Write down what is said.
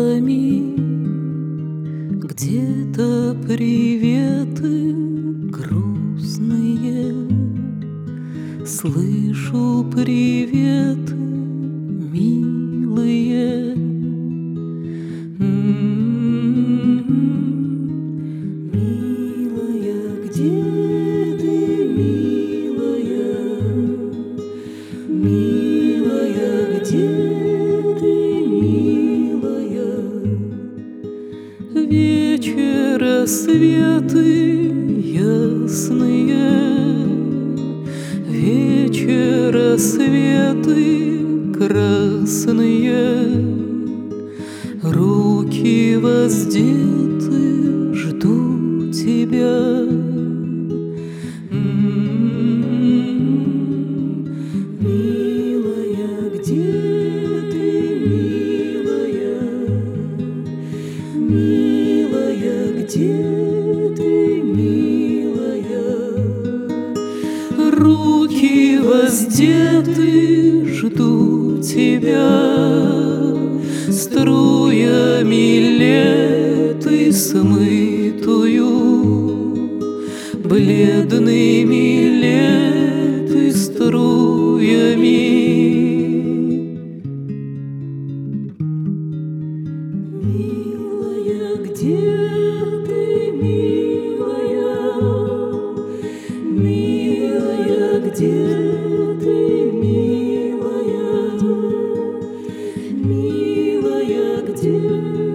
крылами, где-то приветы грустные. Слышу приветы милые. Милая, где ты, милая? Милая, где ты, милая? Вечера светы ясные, вечера светы красные, руки воздеты ждут тебя. Милая, где ты, милая? Милая, где ты, милая? Руки воздеты ждут тебя. Струями леты смытую, бледными леты струями. Милая, где ты, милая? Милая, где ты, милая? Милая, где